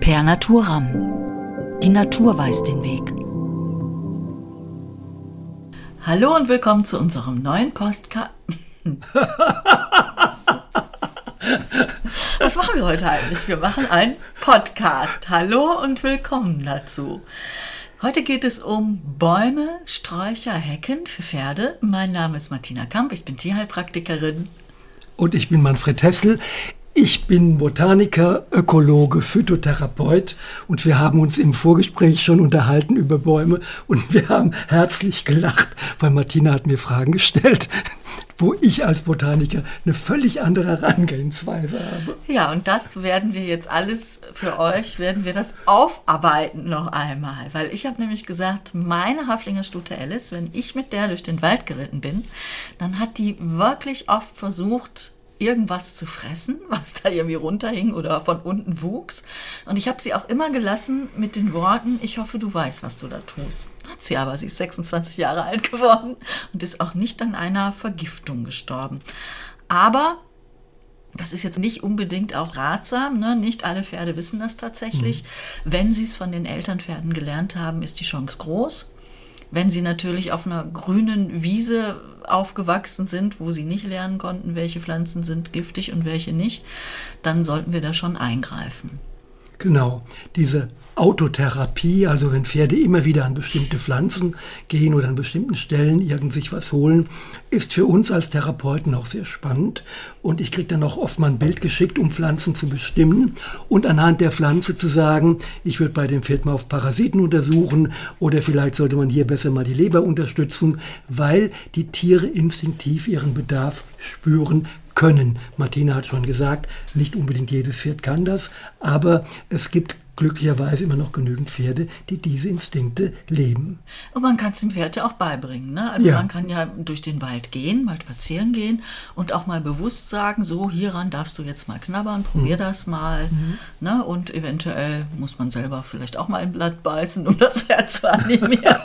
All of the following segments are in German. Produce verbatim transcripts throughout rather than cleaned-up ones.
Per Naturam. Die Natur weiß den Weg. Hallo und willkommen zu unserem neuen Podcast. Was machen wir heute eigentlich? Wir machen einen Podcast. Hallo und willkommen dazu. Heute geht es um Bäume, Sträucher, Hecken für Pferde. Mein Name ist Martina Kamp, ich bin Tierheilpraktikerin. Und ich bin Manfred Hessel. Ich bin Botaniker, Ökologe, Phytotherapeut und wir haben uns im Vorgespräch schon unterhalten über Bäume und wir haben herzlich gelacht, weil Martina hat mir Fragen gestellt, wo ich als Botaniker eine völlig andere Herangehensweise habe. Ja, und das werden wir jetzt alles für euch, werden wir das aufarbeiten noch einmal, weil ich habe nämlich gesagt, meine Haflingerstute Alice, wenn ich mit der durch den Wald geritten bin, dann hat die wirklich oft versucht, irgendwas zu fressen, was da irgendwie runterhing oder von unten wuchs. Und ich habe sie auch immer gelassen mit den Worten, ich hoffe, du weißt, was du da tust. Hat sie aber, sie ist sechsundzwanzig Jahre alt geworden und ist auch nicht an einer Vergiftung gestorben. Aber das ist jetzt nicht unbedingt auch ratsam, ne? Nicht alle Pferde wissen das tatsächlich. Mhm. Wenn sie es von den Elternpferden gelernt haben, ist die Chance groß. Wenn sie natürlich auf einer grünen Wiese aufgewachsen sind, wo sie nicht lernen konnten, welche Pflanzen sind giftig und welche nicht, dann sollten wir da schon eingreifen. Genau, diese Autotherapie, also wenn Pferde immer wieder an bestimmte Pflanzen gehen oder an bestimmten Stellen irgend sich was holen, ist für uns als Therapeuten auch sehr spannend. Und ich kriege dann auch oft mal ein Bild geschickt, um Pflanzen zu bestimmen und anhand der Pflanze zu sagen, ich würde bei dem Pferd mal auf Parasiten untersuchen oder vielleicht sollte man hier besser mal die Leber unterstützen, weil die Tiere instinktiv ihren Bedarf spüren können. Martina hat schon gesagt, nicht unbedingt jedes Pferd kann das, aber es gibt glücklicherweise immer noch genügend Pferde, die diese Instinkte leben. Und man kann es dem Pferd ja auch beibringen. Ne? Also ja. Man kann ja durch den Wald gehen, mal spazieren gehen und auch mal bewusst sagen, so hieran darfst du jetzt mal knabbern, probier mhm. das mal. Mhm. Ne? Und eventuell muss man selber vielleicht auch mal ein Blatt beißen, um das Pferd zu animieren.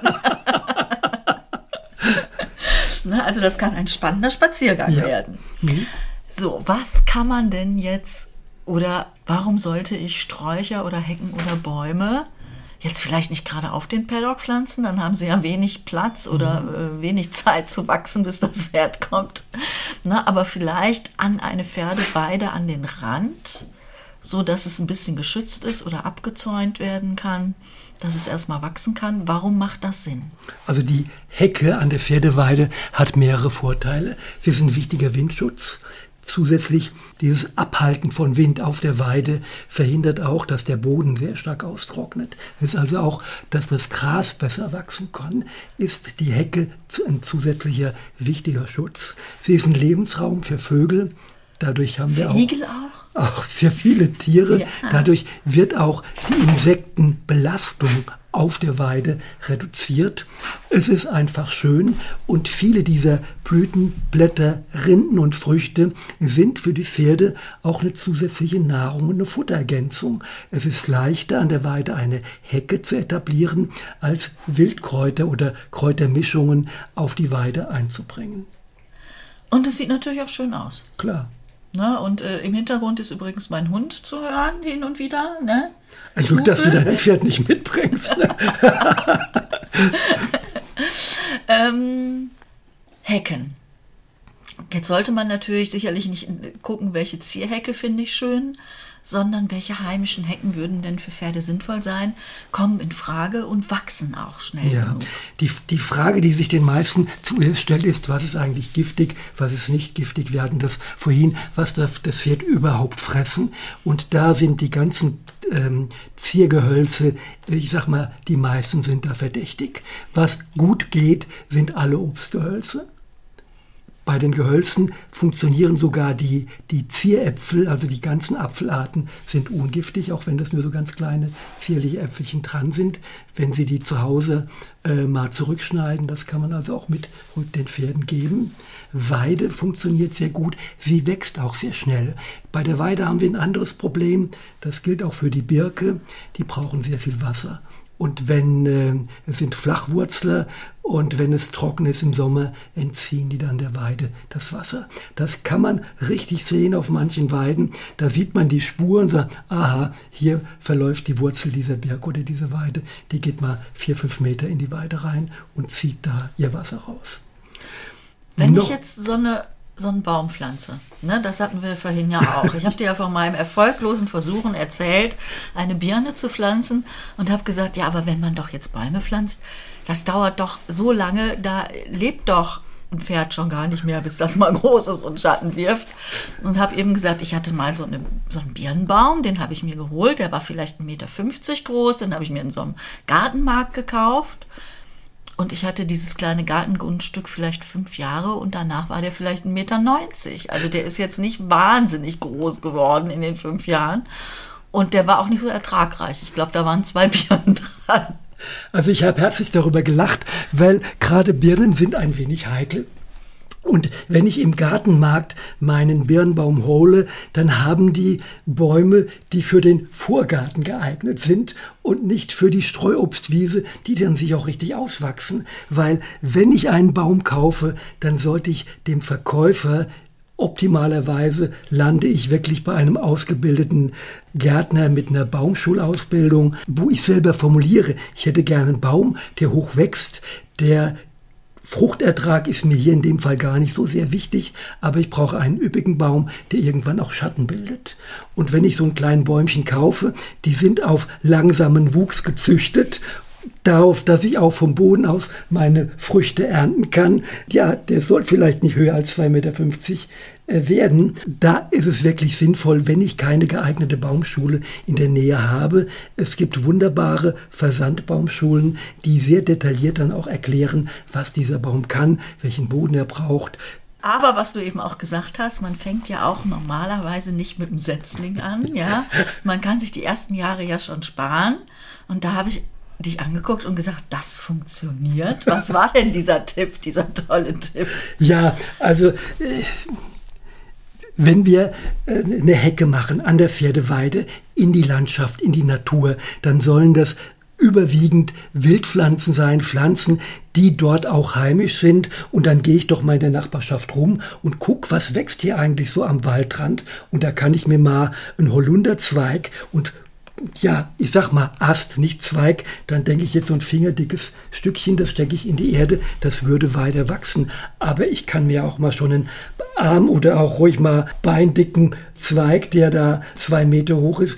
Ne? Also das kann ein spannender Spaziergang ja. werden. Mhm. So, was kann man denn jetzt oder warum sollte ich Sträucher oder Hecken oder Bäume jetzt vielleicht nicht gerade auf den Paddock pflanzen? Dann haben sie ja wenig Platz oder mhm. äh, wenig Zeit zu wachsen, bis das Pferd kommt. Na, aber vielleicht an eine Pferdeweide an den Rand, so dass es ein bisschen geschützt ist oder abgezäunt werden kann, dass es erstmal wachsen kann. Warum macht das Sinn? Also die Hecke an der Pferdeweide hat mehrere Vorteile. Sie ist ein wichtiger Windschutz. Zusätzlich dieses Abhalten von Wind auf der Weide verhindert auch, dass der Boden sehr stark austrocknet. Das ist also auch, dass das Gras besser wachsen kann, ist die Hecke ein zusätzlicher wichtiger Schutz. Sie ist ein Lebensraum für Vögel. Dadurch haben wir für auch, Igel auch? Auch für viele Tiere. Ja. Dadurch wird auch die Insektenbelastung auf der Weide reduziert. Es ist einfach schön und viele dieser Blüten, Blätter, Rinden und Früchte sind für die Pferde auch eine zusätzliche Nahrung und eine Futterergänzung. Es ist leichter an der Weide eine Hecke zu etablieren, als Wildkräuter oder Kräutermischungen auf die Weide einzubringen. Und es sieht natürlich auch schön aus. Klar. Ne, und äh, im Hintergrund ist übrigens mein Hund zu hören, hin und wieder. Ne? Ein Glück, dass du dein Pferd nicht mitbringst. Ne? ähm, Hecken. Jetzt sollte man natürlich sicherlich nicht gucken, welche Zierhecke finde ich schön, sondern welche heimischen Hecken würden denn für Pferde sinnvoll sein, kommen in Frage und wachsen auch schnell ja. genug. Die, die Frage, die sich den meisten zuerst stellt, ist, was ist eigentlich giftig, was ist nicht giftig. Wir hatten das vorhin, was darf das Pferd überhaupt fressen? Und da sind die ganzen ähm, Ziergehölze, ich sag mal, die meisten sind da verdächtig. Was gut geht, sind alle Obstgehölze. Bei den Gehölzen funktionieren sogar die, die Zieräpfel, also die ganzen Apfelarten sind ungiftig, auch wenn das nur so ganz kleine zierliche Äpfelchen dran sind. Wenn Sie die zu Hause äh, mal zurückschneiden, das kann man also auch mit den Pferden geben. Weide funktioniert sehr gut, sie wächst auch sehr schnell. Bei der Weide haben wir ein anderes Problem, das gilt auch für die Birke, die brauchen sehr viel Wasser. Und wenn äh, es sind Flachwurzler und wenn es trocken ist im Sommer, entziehen die dann der Weide das Wasser. Das kann man richtig sehen auf manchen Weiden. Da sieht man die Spuren und sagt, aha, hier verläuft die Wurzel dieser Birke oder diese Weide. Die geht mal vier, fünf Meter in die Weide rein und zieht da ihr Wasser raus. Wenn Noch, ich jetzt so eine so einen Baum pflanze, ne, das hatten wir vorhin ja auch. Ich habe dir ja von meinem erfolglosen Versuchen erzählt, eine Birne zu pflanzen und habe gesagt, ja, aber wenn man doch jetzt Bäume pflanzt, das dauert doch so lange, da lebt doch ein Pferd schon gar nicht mehr, bis das mal groß ist und Schatten wirft. Und habe eben gesagt, ich hatte mal so, eine, so einen Birnenbaum, den habe ich mir geholt, der war vielleicht ein Meter fünfzig groß, den habe ich mir in so einem Gartenmarkt gekauft. Und ich hatte dieses kleine Gartengrundstück vielleicht fünf Jahre und danach war der vielleicht ein Meter neunzig. Also der ist jetzt nicht wahnsinnig groß geworden in den fünf Jahren. Und der war auch nicht so ertragreich. Ich glaube, da waren zwei Birnen dran. Also ich habe herzlich darüber gelacht, weil gerade Birnen sind ein wenig heikel. Und wenn ich im Gartenmarkt meinen Birnbaum hole, dann haben die Bäume, die für den Vorgarten geeignet sind und nicht für die Streuobstwiese, die dann sich auch richtig auswachsen. Weil wenn ich einen Baum kaufe, dann sollte ich dem Verkäufer optimalerweise lande ich wirklich bei einem ausgebildeten Gärtner mit einer Baumschulausbildung, wo ich selber formuliere, ich hätte gerne einen Baum, der hoch wächst, der Fruchtertrag ist mir hier in dem Fall gar nicht so sehr wichtig, aber ich brauche einen üppigen Baum, der irgendwann auch Schatten bildet. Und wenn ich so ein kleines Bäumchen kaufe, die sind auf langsamen Wuchs gezüchtet, darauf, dass ich auch vom Boden aus meine Früchte ernten kann. Ja, der soll vielleicht nicht höher als zwei Meter fünfzig werden. Da ist es wirklich sinnvoll, wenn ich keine geeignete Baumschule in der Nähe habe. Es gibt wunderbare Versandbaumschulen, die sehr detailliert dann auch erklären, was dieser Baum kann, welchen Boden er braucht. Aber was du eben auch gesagt hast, man fängt ja auch normalerweise nicht mit dem Setzling an. Ja? Man kann sich die ersten Jahre ja schon sparen. Und da habe ich dich angeguckt und gesagt, das funktioniert. Was war denn dieser Tipp, dieser tolle Tipp? Ja, also äh, wenn wir äh, eine Hecke machen an der Pferdeweide in die Landschaft, in die Natur, dann sollen das überwiegend Wildpflanzen sein, Pflanzen, die dort auch heimisch sind. Und dann gehe ich doch mal in der Nachbarschaft rum und guck, was wächst hier eigentlich so am Waldrand. Und da kann ich mir mal einen Holunderzweig und ja, ich sag mal Ast, nicht Zweig, dann denke ich jetzt so ein fingerdickes Stückchen, das stecke ich in die Erde, das würde weiter wachsen. Aber ich kann mir auch mal schon einen Arm oder auch ruhig mal beindicken Zweig, der da zwei Meter hoch ist,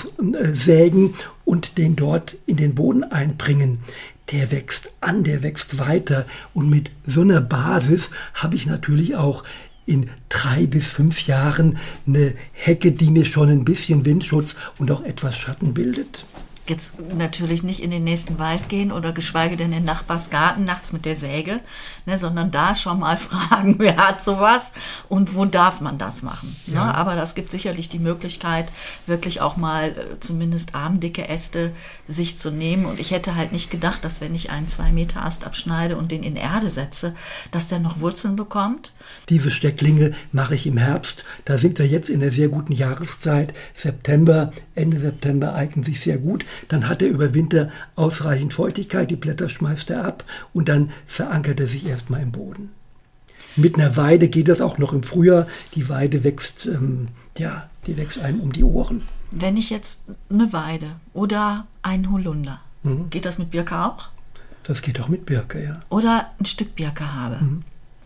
raussägen und den dort in den Boden einbringen. Der wächst an, der wächst weiter. Und mit so einer Basis habe ich natürlich auch in drei bis fünf Jahren eine Hecke, die mir schon ein bisschen Windschutz und auch etwas Schatten bildet. Jetzt natürlich nicht in den nächsten Wald gehen oder geschweige denn in den Nachbarsgarten nachts mit der Säge, ne, sondern da schon mal fragen, wer hat sowas und wo darf man das machen. Ne? Ja. Aber das gibt sicherlich die Möglichkeit, wirklich auch mal äh, zumindest armdicke Äste sich zu nehmen. Und ich hätte halt nicht gedacht, dass wenn ich einen zwei Meter Ast abschneide und den in Erde setze, dass der noch Wurzeln bekommt. Diese Stecklinge mache ich im Herbst. Da sind wir jetzt in der sehr guten Jahreszeit. September, Ende September eignen sich sehr gut. Dann hat er über Winter ausreichend Feuchtigkeit, die Blätter schmeißt er ab und dann verankert er sich erstmal im Boden. Mit einer Weide geht das auch noch im Frühjahr. Die Weide wächst, ähm, ja, die wächst einem um die Ohren. Wenn ich jetzt eine Weide oder einen Holunder, Mhm. geht das mit Birke auch? Das geht auch mit Birke, ja. Oder ein Stück Birke habe. Mhm.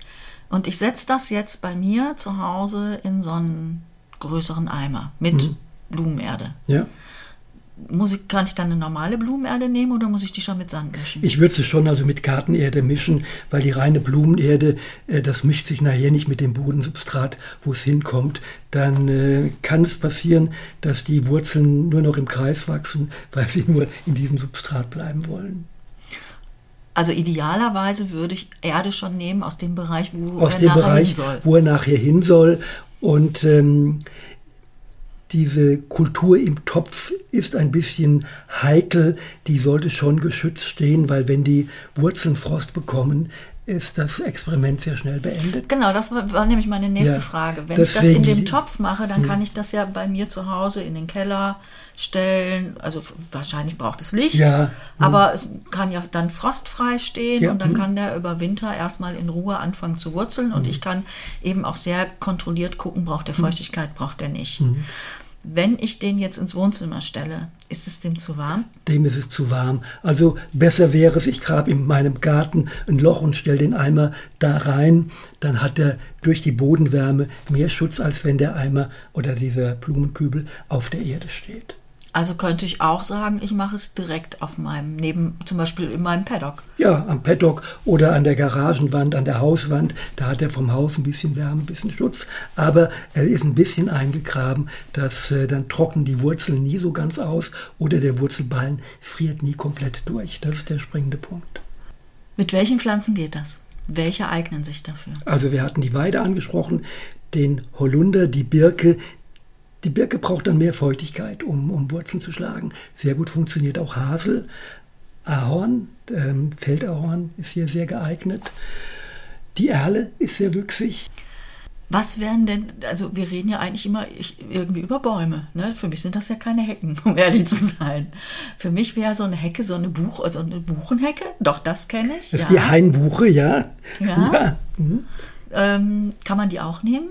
Und ich setze das jetzt bei mir zu Hause in so einen größeren Eimer mit Mhm. Blumenerde. Ja. Muss ich, kann ich dann eine normale Blumenerde nehmen oder muss ich die schon mit Sand mischen? Ich würde sie schon also mit Gartenerde mischen, weil die reine Blumenerde, äh, das mischt sich nachher nicht mit dem Bodensubstrat, wo es hinkommt. Dann äh, kann es passieren, dass die Wurzeln nur noch im Kreis wachsen, weil sie nur in diesem Substrat bleiben wollen. Also idealerweise würde ich Erde schon nehmen aus dem Bereich, wo Aus er dem nachher Bereich, hin soll. wo er nachher hin soll. Und ähm, diese Kultur im Topf ist ein bisschen heikel. Die sollte schon geschützt stehen, weil wenn die Wurzeln Frost bekommen, ist das Experiment sehr schnell beendet. Genau, das war, war nämlich meine nächste Ja, Frage. Wenn deswegen, ich das in dem Topf mache, dann kann ich das ja bei mir zu Hause in den Keller stellen. Also wahrscheinlich braucht es Licht, Ja, aber es kann ja dann frostfrei stehen Ja, und dann mhm. kann der über Winter erstmal in Ruhe anfangen zu wurzeln und ich kann eben auch sehr kontrolliert gucken, braucht der Feuchtigkeit, braucht der nicht. Wenn ich den jetzt ins Wohnzimmer stelle, ist es dem zu warm? Dem ist es zu warm. Also besser wäre es, ich grabe in meinem Garten ein Loch und stelle den Eimer da rein. Dann hat er durch die Bodenwärme mehr Schutz, als wenn der Eimer oder dieser Blumenkübel auf der Erde steht. Also könnte ich auch sagen, ich mache es direkt auf meinem, neben, zum Beispiel in meinem Paddock. Ja, am Paddock oder an der Garagenwand, an der Hauswand. Da hat er vom Haus ein bisschen Wärme, ein bisschen Schutz. Aber er ist ein bisschen eingegraben, dass äh, dann trocknen die Wurzeln nie so ganz aus oder der Wurzelballen friert nie komplett durch. Das ist der springende Punkt. Mit welchen Pflanzen geht das? Welche eignen sich dafür? Also wir hatten die Weide angesprochen, den Holunder, die Birke. Die Birke braucht dann mehr Feuchtigkeit, um, um Wurzeln zu schlagen. Sehr gut funktioniert auch Hasel. Ahorn, ähm, Feldahorn ist hier sehr geeignet. Die Erle ist sehr wüchsig. Was wären denn, also wir reden ja eigentlich immer ich, irgendwie über Bäume. Ne? Für mich sind das ja keine Hecken, um ehrlich zu sein. Für mich wäre so eine Hecke, so eine, Buch, also eine Buchenhecke, doch das kenne ich. Das ja. ist die Hainbuche, ja. Ja. Ja. Mhm. Ähm, kann man die auch nehmen?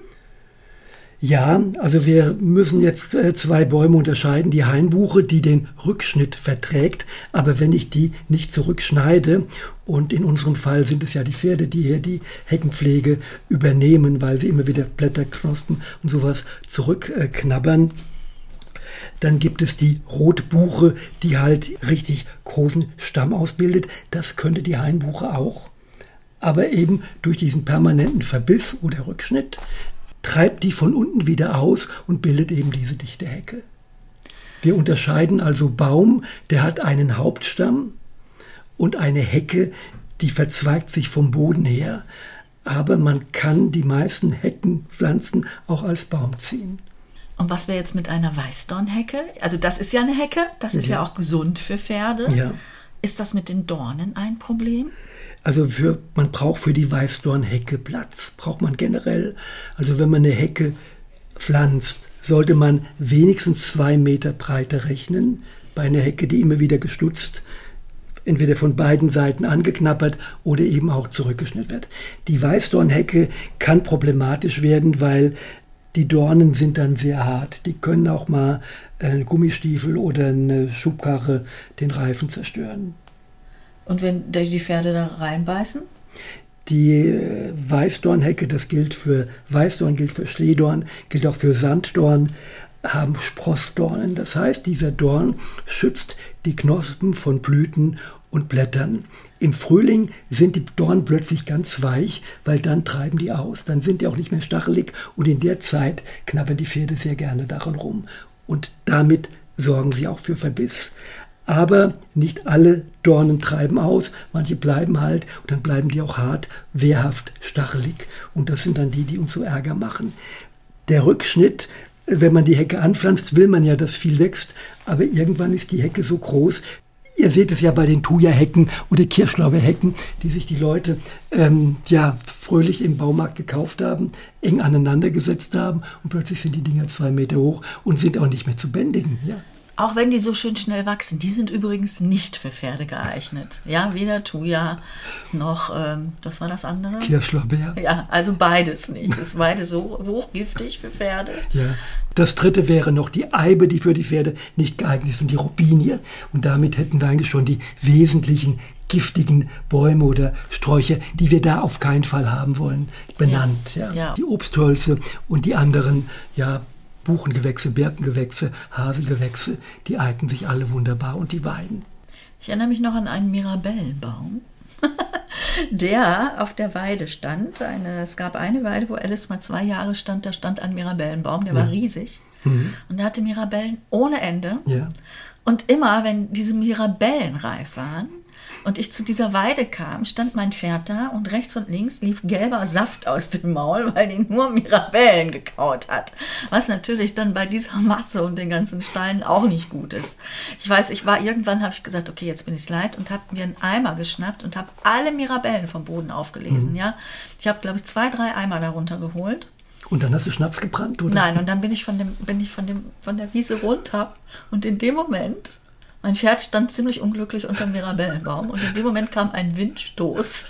Ja, also wir müssen jetzt äh, zwei Bäume unterscheiden. Die Hainbuche, die den Rückschnitt verträgt, aber wenn ich die nicht zurückschneide, und in unserem Fall sind es ja die Pferde, die hier die Heckenpflege übernehmen, weil sie immer wieder Blätterknospen und sowas zurückknabbern, dann gibt es die Rotbuche, die halt richtig großen Stamm ausbildet. Das könnte die Hainbuche auch, aber eben durch diesen permanenten Verbiss oder Rückschnitt treibt die von unten wieder aus und bildet eben diese dichte Hecke. Wir unterscheiden also Baum, der hat einen Hauptstamm und eine Hecke, die verzweigt sich vom Boden her. Aber man kann die meisten Heckenpflanzen auch als Baum ziehen. Und was wäre jetzt mit einer Weißdornhecke? Also das ist ja eine Hecke, das ist ja, ja auch gesund für Pferde. Ja. Ist das mit den Dornen ein Problem? Also für, man braucht für die Weißdornhecke Platz, braucht man generell. Also wenn man eine Hecke pflanzt, sollte man wenigstens zwei Meter Breite rechnen. Bei einer Hecke, die immer wieder gestutzt, entweder von beiden Seiten angeknabbert oder eben auch zurückgeschnitten wird. Die Weißdornhecke kann problematisch werden, weil die Dornen sind dann sehr hart. Die können auch mal einen Gummistiefel oder eine Schubkarre den Reifen zerstören. Und wenn die Pferde da reinbeißen? Die Weißdornhecke, das gilt für Weißdorn, gilt für Schlehdorn, gilt auch für Sanddorn, haben Sprossdornen. Das heißt, dieser Dorn schützt die Knospen von Blüten und Blättern. Im Frühling sind die Dornen plötzlich ganz weich, weil dann treiben die aus. Dann sind die auch nicht mehr stachelig und in der Zeit knabbern die Pferde sehr gerne daran rum. Und damit sorgen sie auch für Verbiss. Aber nicht alle Dornen treiben aus, manche bleiben halt und dann bleiben die auch hart, wehrhaft, stachelig. Und das sind dann die, die uns so Ärger machen. Der Rückschnitt, wenn man die Hecke anpflanzt, will man ja, dass viel wächst, aber irgendwann ist die Hecke so groß. Ihr seht es ja bei den Thuja-Hecken oder Kirschlauberhecken, die sich die Leute ähm, ja, fröhlich im Baumarkt gekauft haben, eng aneinander gesetzt haben und plötzlich sind die Dinger zwei Meter hoch und sind auch nicht mehr zu bändigen. Ja. Auch wenn die so schön schnell wachsen, die sind übrigens nicht für Pferde geeignet. Ja, weder Thuja noch, ähm, was war das andere? Kirschlorbeer. Ja, also beides nicht. Das ist beides so hochgiftig für Pferde. Ja. Das dritte wäre noch die Eibe, die für die Pferde nicht geeignet ist, und die Robinie. Und damit hätten wir eigentlich schon die wesentlichen giftigen Bäume oder Sträucher, die wir da auf keinen Fall haben wollen, benannt. Ja. Ja. Ja. Die Obsthölzer und die anderen, ja, Buchengewächse, Birkengewächse, Haselgewächse, die eignen sich alle wunderbar und die Weiden. Ich erinnere mich noch an einen Mirabellenbaum, der auf der Weide stand. Eine, es gab eine Weide, wo Alice mal zwei Jahre stand, da stand ein Mirabellenbaum, der ja. war riesig. Mhm. Und der hatte Mirabellen ohne Ende. Ja. Und immer, wenn diese Mirabellen reif waren, und ich zu dieser Weide kam, stand mein Pferd da und rechts und links lief gelber Saft aus dem Maul, weil die nur Mirabellen gekaut hat. Was natürlich dann bei dieser Masse und den ganzen Steinen auch nicht gut ist. Ich weiß, ich war irgendwann, habe ich gesagt, okay, jetzt bin ich es leid und habe mir einen Eimer geschnappt und habe alle Mirabellen vom Boden aufgelesen. Mhm. Ja? Ich habe, glaube ich, zwei, drei Eimer darunter geholt. Und dann hast du Schnaps gebrannt, oder? Nein, und dann bin ich von, dem, bin ich von, dem, von der Wiese runter und in dem Moment, mein Pferd stand ziemlich unglücklich unter dem Mirabellenbaum und in dem Moment kam ein Windstoß.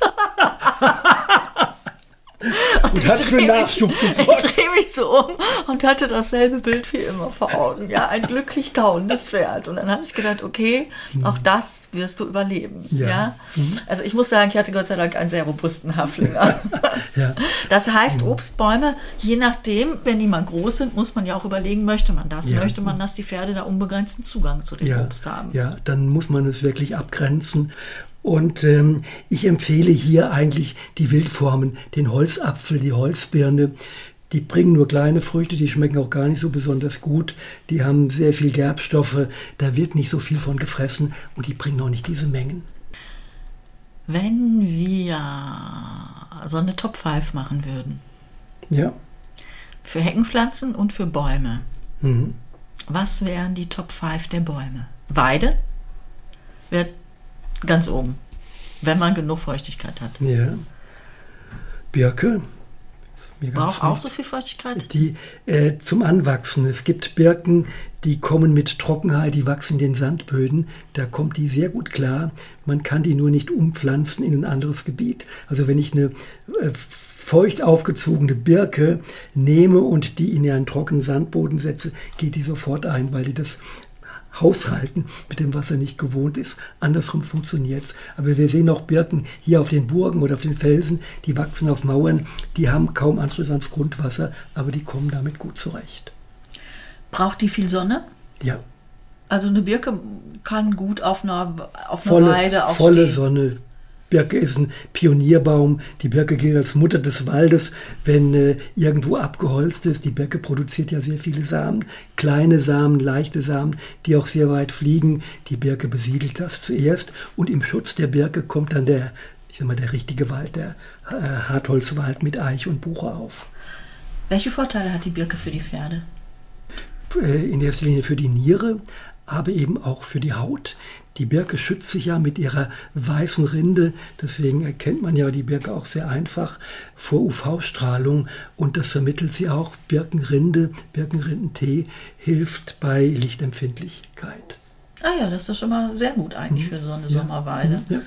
Und, und hat für Nachschub gesorgt. Ich drehe mich so um und hatte dasselbe Bild wie immer vor Augen. Ja, ein glücklich kauendes Pferd. Und dann habe ich gedacht, okay, auch das wirst du überleben. Ja. Ja? Mhm. Also ich muss sagen, ich hatte Gott sei Dank einen sehr robusten Haflinger. Ja. Das heißt, Obstbäume, je nachdem, wenn die mal groß sind, muss man ja auch überlegen, möchte man das? Ja. Möchte man, dass die Pferde da unbegrenzten Zugang zu dem ja. Obst haben? Ja, dann muss man es wirklich abgrenzen. Und ähm, ich empfehle hier eigentlich die Wildformen, den Holzapfel, die Holzbirne. Die bringen nur kleine Früchte, die schmecken auch gar nicht so besonders gut. Die haben sehr viel Gerbstoffe, da wird nicht so viel von gefressen und die bringen auch nicht diese Mengen. Wenn wir so eine Top fünf machen würden, ja, für Heckenpflanzen und für Bäume, mhm. was wären die Top fünf der Bäume? Weide wäre ganz oben, wenn man genug Feuchtigkeit hat. Ja. Birke. Braucht auch so viel Feuchtigkeit? Die äh, zum Anwachsen. Es gibt Birken, die kommen mit Trockenheit, die wachsen in den Sandböden. Da kommt die sehr gut klar. Man kann die nur nicht umpflanzen in ein anderes Gebiet. Also wenn ich eine äh, feucht aufgezogene Birke nehme und die in einen trockenen Sandboden setze, geht die sofort ein, weil die das Haushalten mit dem Wasser nicht gewohnt ist. Andersrum funktioniert es. Aber wir sehen auch Birken hier auf den Burgen oder auf den Felsen, die wachsen auf Mauern, die haben kaum Anschluss ans Grundwasser, aber die kommen damit gut zurecht. Braucht die viel Sonne? Ja. Also eine Birke kann gut auf einer, auf einer volle, Weide auch volle stehen. Sonne. Birke ist ein Pionierbaum. Die Birke gilt als Mutter des Waldes, wenn äh, irgendwo abgeholzt ist. Die Birke produziert ja sehr viele Samen, kleine Samen, leichte Samen, die auch sehr weit fliegen. Die Birke besiedelt das zuerst und im Schutz der Birke kommt dann der, ich sag mal, der richtige Wald, der äh, Hartholzwald mit Eich und Buche auf. Welche Vorteile hat die Birke für die Pferde? Äh, in erster Linie für die Niere, aber eben auch für die Haut. Die Birke schützt sich ja mit ihrer weißen Rinde, deswegen erkennt man ja die Birke auch sehr einfach vor U V-Strahlung und das vermittelt sie auch. Birkenrinde, Birkenrindentee hilft bei Lichtempfindlichkeit. Ah ja, das ist schon mal sehr gut eigentlich für so eine ja. Sommerweide. Ja.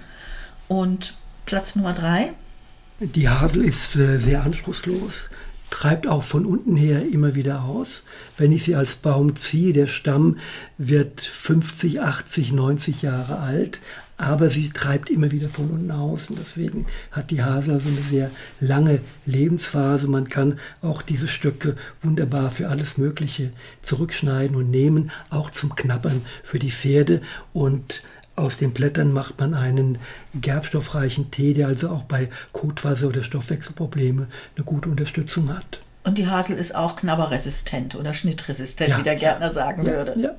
Und Platz Nummer drei? Die Hasel ist äh, sehr anspruchslos. Treibt auch von unten her immer wieder aus. Wenn ich sie als Baum ziehe, der Stamm wird fünfzig, achtzig, neunzig Jahre alt, aber sie treibt immer wieder von unten aus. Und deswegen hat die Hasel also eine sehr lange Lebensphase. Man kann auch diese Stöcke wunderbar für alles Mögliche zurückschneiden und nehmen, auch zum Knabbern für die Pferde. Und aus den Blättern macht man einen gerbstoffreichen Tee, der also auch bei Kotwasser oder Stoffwechselprobleme eine gute Unterstützung hat. Und die Hasel ist auch knabberresistent oder schnittresistent, ja, wie der Gärtner sagen ja, würde. Ja.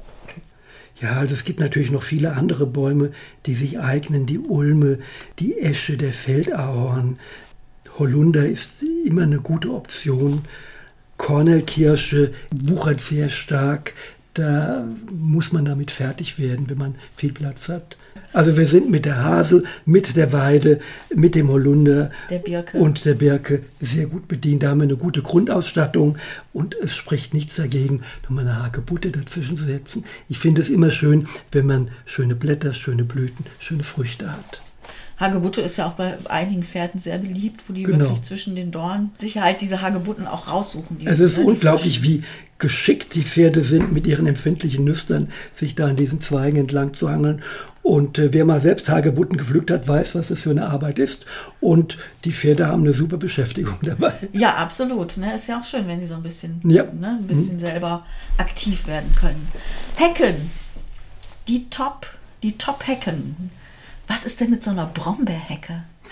ja, also es gibt natürlich noch viele andere Bäume, die sich eignen. Die Ulme, die Esche, der Feldahorn. Holunder ist immer eine gute Option. Kornelkirsche wuchert sehr stark. Da muss man damit fertig werden, wenn man viel Platz hat. Also wir sind mit der Hasel, mit der Weide, mit dem Holunder der Birke. und der Birke sehr gut bedient. Da haben wir eine gute Grundausstattung und es spricht nichts dagegen, nochmal eine Hagebutte dazwischen zu setzen. Ich finde es immer schön, wenn man schöne Blätter, schöne Blüten, schöne Früchte hat. Hagebutte ist ja auch bei einigen Pferden sehr beliebt, wo die genau. wirklich zwischen den Dornen sich halt diese Hagebutten auch raussuchen. Die, es ist ne, unglaublich, wie geschickt die Pferde sind, mit ihren empfindlichen Nüstern sich da an diesen Zweigen entlang zu hangeln. Und äh, wer mal selbst Hagebutten gepflückt hat, weiß, was das für eine Arbeit ist. Und die Pferde haben eine super Beschäftigung dabei. Ja, absolut. Ne? Ist ja auch schön, wenn die so ein bisschen, ja. ne, ein bisschen mhm. selber aktiv werden können. Hecken. Die Top, die Top-Hecken. Was ist denn mit so einer Brombeerhecke?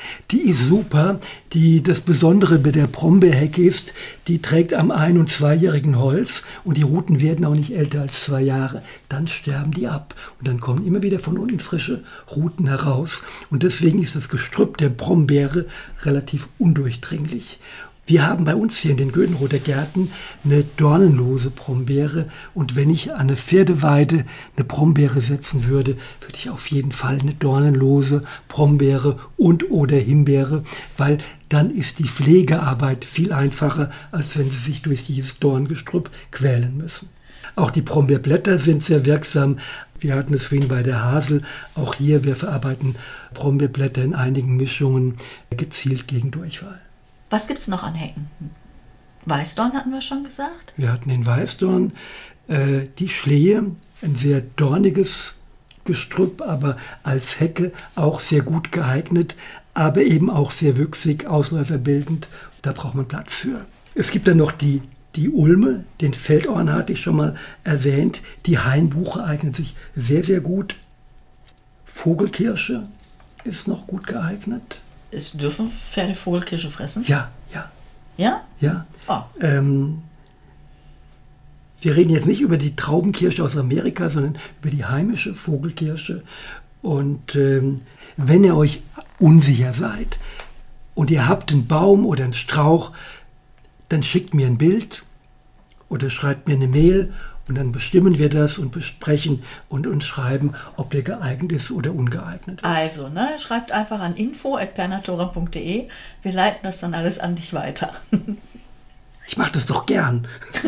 Die ist super. Die, das Besondere bei der Brombeerhecke ist, die trägt am ein- und zweijährigen Holz und die Ruten werden auch nicht älter als zwei Jahre. Dann sterben die ab und dann kommen immer wieder von unten frische Ruten heraus. Und deswegen ist das Gestrüpp der Brombeere relativ undurchdringlich. Wir haben bei uns hier in den Gödenrother Gärten eine dornenlose Brombeere und wenn ich an eine Pferdeweide eine Brombeere setzen würde, würde ich auf jeden Fall eine dornenlose Brombeere und oder Himbeere, weil dann ist die Pflegearbeit viel einfacher, als wenn Sie sich durch dieses Dorngestrüpp quälen müssen. Auch die Brombeerblätter sind sehr wirksam. Wir hatten es vorhin bei der Hasel. Auch hier, wir verarbeiten Brombeerblätter in einigen Mischungen gezielt gegen Durchfall. Was gibt es noch an Hecken? Weißdorn hatten wir schon gesagt. Wir hatten den Weißdorn, äh, die Schlehe, ein sehr dorniges Gestrüpp, aber als Hecke auch sehr gut geeignet, aber eben auch sehr wüchsig, ausläuferbildend. Da braucht man Platz für. Es gibt dann noch die, die Ulme, den Feldorn hatte ich schon mal erwähnt. Die Hainbuche eignet sich sehr, sehr gut. Vogelkirsche ist noch gut geeignet. Es dürfen Pferde Vogelkirsche fressen? Ja, ja. Ja? Ja. Oh. Ähm, wir reden jetzt nicht über die Traubenkirsche aus Amerika, sondern über die heimische Vogelkirsche. Und ähm, wenn ihr euch unsicher seid und ihr habt einen Baum oder einen Strauch, dann schickt mir ein Bild oder schreibt mir eine Mail und dann bestimmen wir das und besprechen und, und schreiben, ob der geeignet ist oder ungeeignet ist. Also, ne, schreibt einfach an info at pernaturam punkt de. Wir leiten das dann alles an dich weiter. Ich mache das doch gern.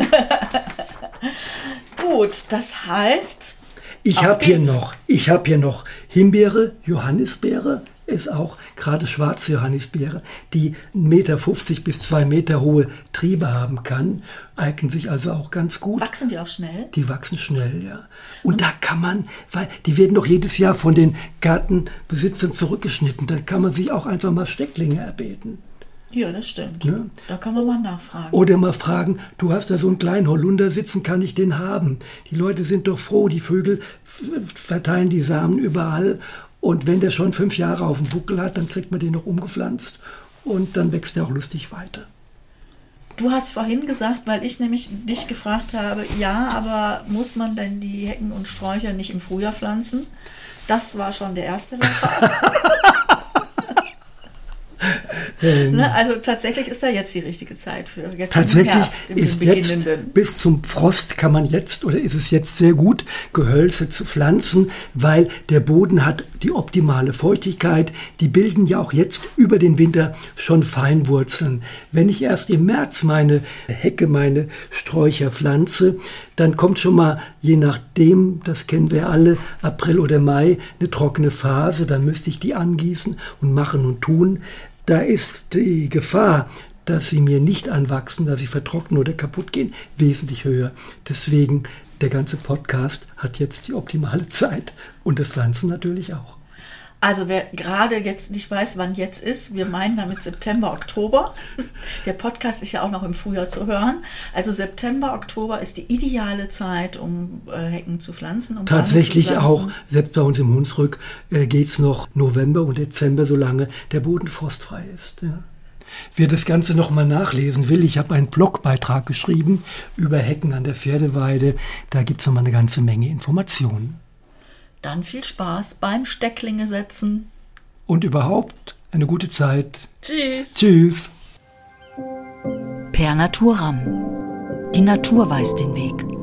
Gut, das heißt... Ich habe hier noch, ich habe hier noch Himbeere, Johannisbeere, ist auch gerade schwarze Johannisbeere, die ein Meter fünfzig bis zwei Meter hohe Triebe haben kann, eignen sich also auch ganz gut. Wachsen die auch schnell? Die wachsen schnell, ja. Und, Und da kann man, weil die werden doch jedes Jahr von den Gartenbesitzern zurückgeschnitten, dann kann man sich auch einfach mal Stecklinge erbeten. Ja, das stimmt. Ne? Da kann man mal nachfragen. Oder mal fragen, du hast da so einen kleinen Holunder sitzen, kann ich den haben? Die Leute sind doch froh, die Vögel verteilen die Samen überall. Und wenn der schon fünf Jahre auf dem Buckel hat, dann kriegt man den noch umgepflanzt und dann wächst er auch lustig weiter. Du hast vorhin gesagt, weil ich nämlich dich gefragt habe, ja, aber muss man denn die Hecken und Sträucher nicht im Frühjahr pflanzen? Das war schon der erste ne, also tatsächlich ist da jetzt die richtige Zeit für. Jetzt tatsächlich im Herbst, im ist jetzt bis zum Frost kann man jetzt oder ist es jetzt sehr gut, Gehölze zu pflanzen, weil der Boden hat die optimale Feuchtigkeit. Die bilden ja auch jetzt über den Winter schon Feinwurzeln. Wenn ich erst im März meine Hecke, meine Sträucher pflanze, dann kommt schon mal, je nachdem, das kennen wir alle, April oder Mai, eine trockene Phase. Dann müsste ich die angießen und machen und tun. Da ist die Gefahr, dass sie mir nicht anwachsen, dass sie vertrocknen oder kaputt gehen, wesentlich höher. Deswegen, der ganze Podcast hat jetzt die optimale Zeit und das Pflanzen natürlich auch. Also wer gerade jetzt nicht weiß, wann jetzt ist, wir meinen damit September, Oktober. Der Podcast ist ja auch noch im Frühjahr zu hören. Also September, Oktober ist die ideale Zeit, um äh, Hecken zu pflanzen. Um Tatsächlich zu pflanzen. Auch, selbst bei uns im Hunsrück äh, geht es noch November und Dezember, solange der Boden frostfrei ist. Ja. Wer das Ganze nochmal nachlesen will, ich habe einen Blogbeitrag geschrieben über Hecken an der Pferdeweide. Da gibt es nochmal eine ganze Menge Informationen. Dann viel Spaß beim Stecklinge setzen. Und überhaupt eine gute Zeit. Tschüss. Tschüss. Pernaturam. Die Natur weist den Weg.